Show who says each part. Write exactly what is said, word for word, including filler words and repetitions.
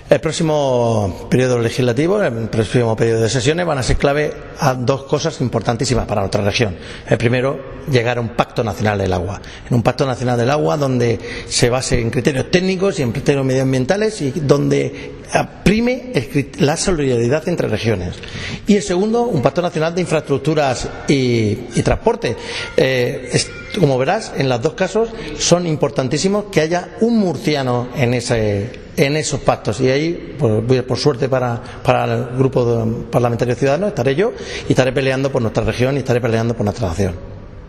Speaker 1: El próximo periodo legislativo, el próximo periodo de sesiones, van a ser clave a dos cosas importantísimas para nuestra región. El primero, llegar a un pacto nacional del agua. En un pacto nacional del agua donde se base en criterios técnicos y en criterios medioambientales y donde prime la solidaridad entre regiones. Y el segundo, un pacto nacional de infraestructuras y, y transporte. Eh, es, como verás, en los dos casos son importantísimos que haya un murciano en ese en esos pactos, y ahí, por, por suerte para, para el grupo parlamentario ciudadano, estaré yo y estaré peleando por nuestra región y estaré peleando por nuestra nación.